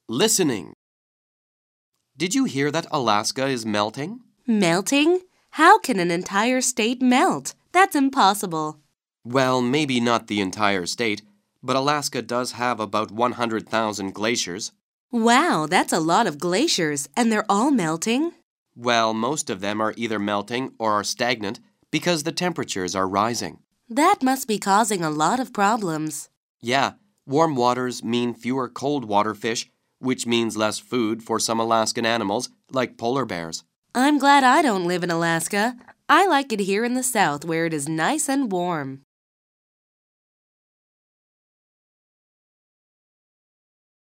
Listening. Did you hear that Alaska is melting? Melting? How can an entire state melt? That's impossible. Well, maybe not the entire state, but Alaska does have about 100,000 glaciers. Wow, that's a lot of glaciers, and they're all melting? Well, most of them are either melting or are stagnant because the temperatures are rising. That must be causing a lot of problems. Yeah, warm waters mean fewer cold water fish, which means less food for some Alaskan animals, like polar bears. I'm glad I don't live in Alaska. I like it here in the South where it is nice and warm.